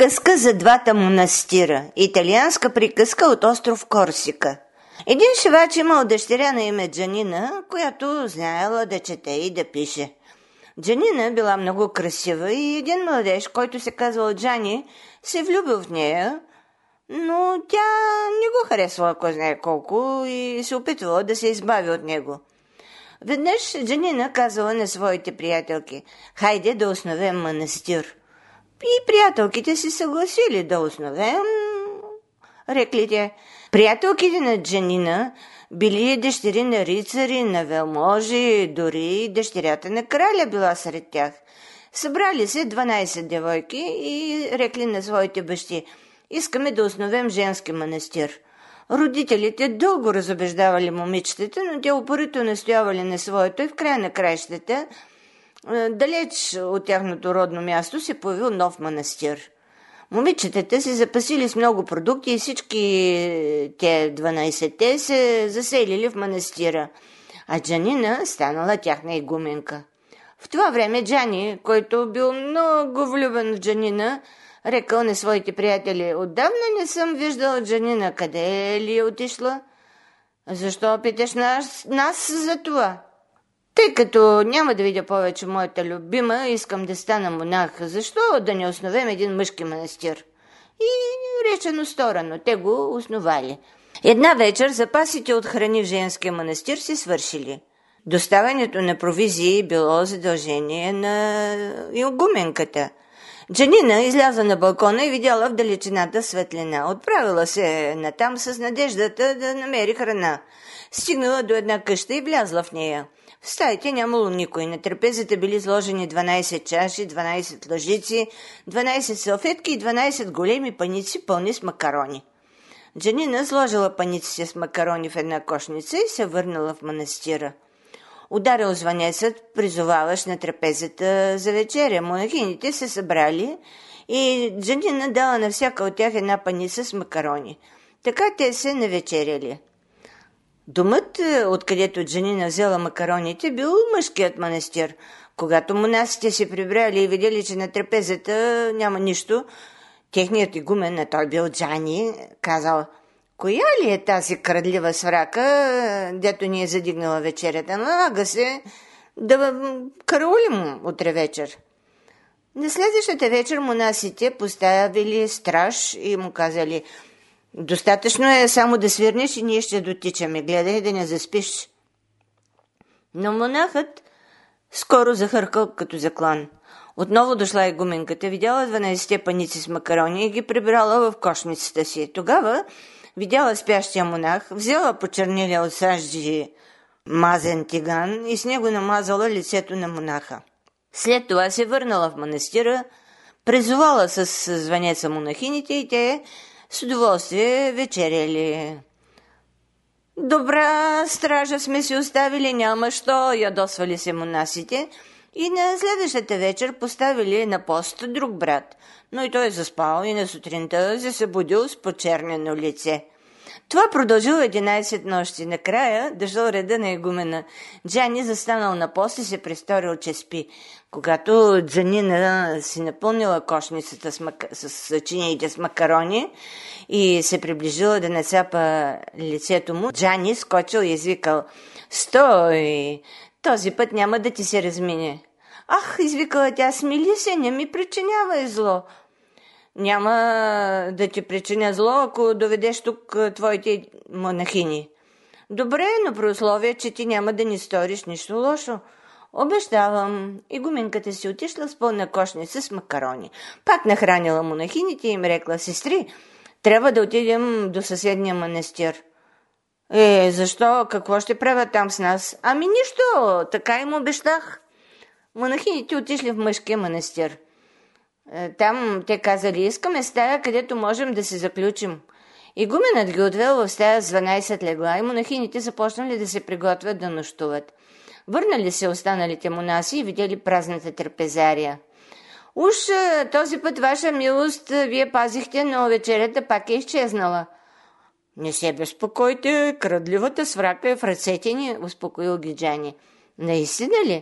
Приказка за двата манастира. Италианска приказка от остров Корсика. Един шивач имал дъщеря на име Джанина, която знаела да чете и да пише. Джанина била много красива и един младеж, който се казвал Джани, се влюбил в нея, но тя не го харесвала кой знае колко и се опитвала да се избави от него. Веднъж Джанина казала на своите приятелки: «Хайде да основем манастир». И приятелките си съгласили да основем, рекли те. Приятелките на Джанина били дъщери на рицари, на велможи, дори дъщерята на краля била сред тях. Събрали се 12 девойки и рекли на своите бащи: «Искаме да основем женски манастир». Родителите дълго разубеждавали момичетата, но те упорито настоявали на своето и в края на краищата, далеч от тяхното родно място, се появил нов манастир. Момичетата се запасили с много продукти и всички те 12-те се заселили в манастира, а Джанина станала тяхна игуменка. В това време Джани, който бил много влюбен в Джанина, рекал на своите приятели: «Отдавна не съм виждал Джанина. Къде ли е отишла? Защо питаш нас за това? Тъй като няма да видя повече моята любима, искам да стана монах. Защо да не основем един мъжки манастир?» И речено сторено, те го основали. Една вечер запасите от храни в женския манастир се свършили. Доставянето на провизии било задължение на игуменката. Джанина изляза на балкона и видяла в далечината светлина. Отправила се натам с надеждата да намери храна. Стигнала до една къща и влязла в нея. В стаите нямало никой. На трапезата били сложени 12 чаши, 12 лъжици, 12 салфетки и 12 големи паници, пълни с макарони. Джанина сложила паниците с макарони в една кошница и се върнала в манастира. Ударил звънецът, призоваващ на трапезата за вечеря. Монахините се събрали и Джанина дала на всяка от тях една паница с макарони. Така те се навечеряли. Домът, откъдето Джанина взела макароните, бил мъжкият манастир. Когато монасите се прибрали и видели, че на трапезата няма нищо, техният игумен, а той бил Джани, казал: «Коя ли е тази крадлива сврака, дето ни е задигнала вечерята? Налага се да караулим утре вечер». На следващата вечер монасите поставили страж и му казали: «Достатъчно е само да свирнеш и ние ще дотичаме. Гледай да не заспиш». Но монахът скоро захъркал като заклан. Отново дошла игуменката, видяла 12 паници с макарони и ги прибрала в кошницата си. Тогава видяла спящия монах, взела почернилия от сажди мазен тиган и с него намазала лицето на монаха. След това се върнала в манастира, призовала с звънеца монахините и те с удоволствие вечеряли. «Добра стража сме си оставили, няма що», ядосвали се монасите, и на следващата вечер поставили на пост друг брат, но и той заспал и на сутринта се събудил с почернено лице. Това продължило 11 нощи. Накрая дошъл реда на игумена. Джани застанал на пост и се престорил, че спи. Когато Джанина си напълнила кошницата с чиниите с макарони и се приближила да насяпа лицето му, Джани скочил и извикал: «Стой! Този път няма да ти се размине». «Ах», извикала тя, «смили се, не ми причинявай зло». «Няма да ти причиня зло, ако доведеш тук твоите монахини». «Добре, но при условие, че ти няма да ни сториш нищо лошо». «Обещавам». Игуменката си отишла с пълна кошница с макарони. Пак нахранила монахините и им рекла: «Сестри, трябва да отидем до съседния манастир». Защо? Какво ще правят там с нас?» «Ами нищо, така им обещах». Монахините отишли в мъжкия манастир. Там те казали: «Искаме стая, където можем да се заключим». Игуменът ги отвел в стая с 12 легла и монахините започнали да се приготвят да нощуват. Върнали се останалите монаси и видели празната трапезария. «Уж този път, ваша милост, вие пазихте, но вечерята пак е изчезнала». «Не се безпокойте, крадливата сврака е в ръцете ни», успокоил ги Джани. «Наистина ли?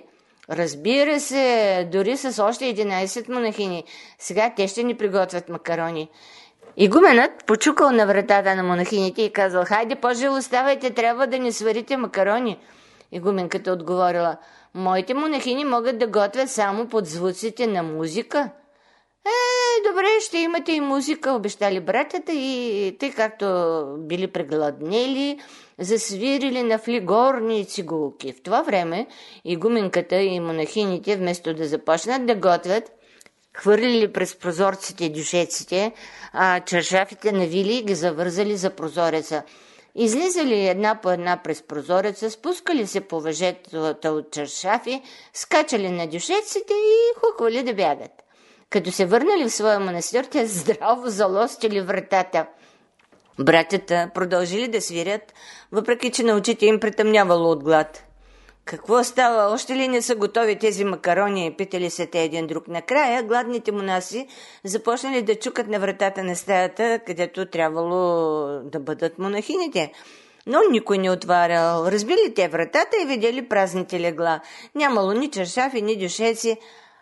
Разбира се, дори с още 11 монахини. Сега те ще ни приготвят макарони. Игуменът почукал на вратата на монахините и казал: хайде, по-живо оставайте, трябва да ни сварите макарони. Игуменката отговорила: моите монахини могат да готвят само под звуците на музика. Добре, ще имате и музика, обещали братята, и тъй както били прегладнели, засвирили на флигорни цигулки. В това време игуменката и монахините, вместо да започнат да готвят, хвърлили през прозорците дюшеците, а чаршафите навили и ги завързали за прозореца. Излизали една по една през прозореца, спускали се по въжетата от чаршафи, скачали на дюшеците и хуквали да бягат. Като се върнали в своя манастир, те здраво залостили вратата. Братята продължили да свирят, въпреки че на очите им претъмнявало от глад. Какво става? Още ли не са готови тези макарони? Питали се те един друг. Накрая гладните монаси започнали да чукат на вратата на стаята, където трябвало да бъдат монахините. Но никой не отварял. Разбили те вратата и видели празните легла. Нямало ни чаршафи, ни дюшеци.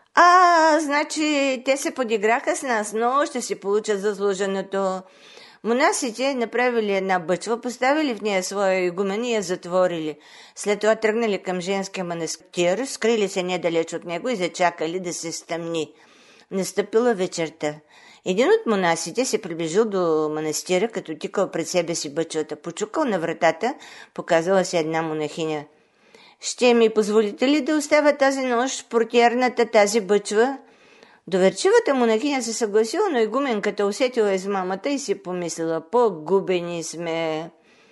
Значи те се подиграха с нас, но ще си получат заслуженото. Монасите направили една бъчва, поставили в нея своя игумен и я затворили. След това тръгнали към женския манастир, скрили се недалеч от него и зачакали да се стъмни. Настъпила вечерта. Един от монасите се приближил до манастира, като тикал пред себе си бъчвата. Почукал на вратата, показала се една монахиня. Ще ми позволите ли да оставя тази нощ в портиерната тази бъчва? Доверчивата монахиня се съгласила, но игуменката усетила измамата и си помислила: по-губени сме.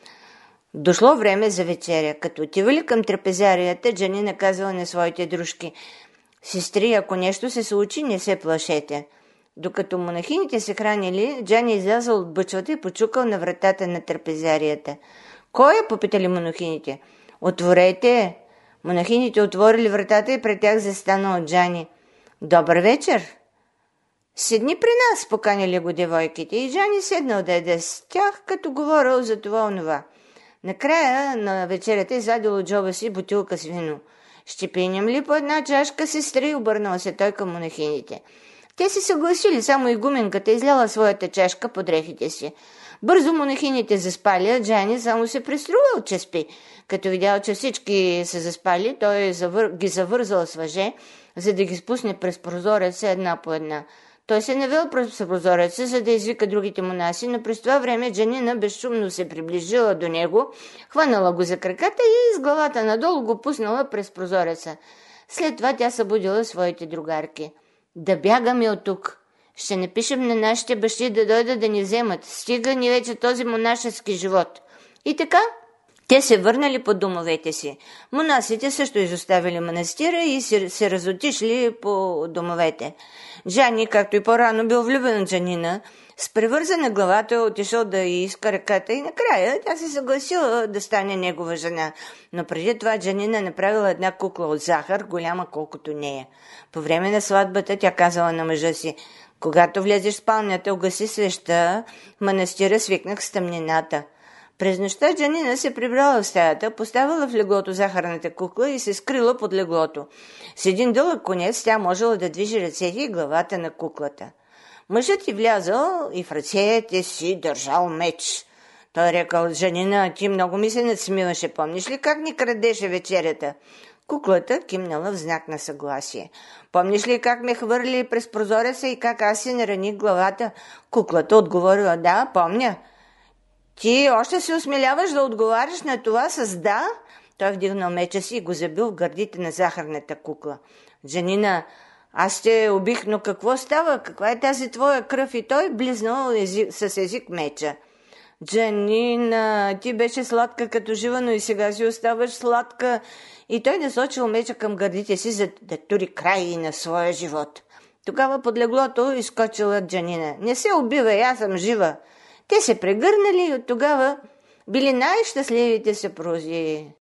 Дошло време за вечеря. Като отивали към трапезарията, Джанина казала на своите дружки: сестри, ако нещо се случи, не се плашете. Докато монахините се хранили, Джани излязъл от бъчвата и почукал на вратата на трапезарията. Кой е? Попитали монахините. Отворете! Монахините отворили вратата и пред тях застанал Джани. Добър вечер! Седни при нас, поканили го девойките, и Джани седнал да яде с тях, като говорил за това-онова. Накрая на вечерята извадил от джоба си бутилка с вино. Ще пинем ли по една чашка, сестри? Обърнал се той към монахините. Те се съгласили, само игуменката изляла своята чашка под дрехите си. Бързо монахините заспали, а Джани само се преструвал, че спи. Като видял, че всички са заспали, той ги завързал с въже, за да ги спусне през прозореца една по една. Той се навел през прозореца, за да извика другите монаси, но през това време Джанина безшумно се приближила до него, хванала го за краката и с главата надолу го пуснала през прозореца. След това тя събудила своите другарки. Да бягаме от тук. Ще напишем на нашите бащи да дойдат да ни вземат. Стига ни вече този монашески живот. И така, те се върнали по домовете си. Монасите също изоставили манастира и се разотишли по домовете. Джани, както и по-рано, бил влюбен от Джанина, с превързана главата отишъл да й иска ръката и накрая тя се съгласила да стане негова жена. Но преди това Джанина направила една кукла от захар, голяма колкото нея. По време на сватбата тя казала на мъжа си: когато влезеш в спалнята, угаси свеща, в манастира свикнах с тъмнината. През нощта Джанина се прибрала в стаята, поставила в леглото захарната кукла и се скрила под леглото. С един дълъг конец тя можела да движи ръцете и главата на куклата. Мъжът й влязал и в ръцете си държал меч. Той рекал: Джанина, ти много ми се надсмиваше, помниш ли как ни крадеше вечерята? Куклата кимнала в знак на съгласие. Помниш ли как ме хвърли през прозореца и как аз си нараних главата? Куклата отговорила: да, помня. Ти още се осмеляваш да отговаряш на това с да? Той вдигнал меча си и го забил в гърдите на захарната кукла. Джанина, аз те убих, но какво става? Каква е тази твоя кръв? И той близнал с език меча. Джанина, ти беше сладка като жива, но и сега си оставаш сладка. И той насочил меча към гърдите си, за да тури край на своя живот. Тогава под леглото изскочила Джанина. Не се убивай, аз съм жива. Те се прегърнали и от тогава били най-щастливите съпрузи.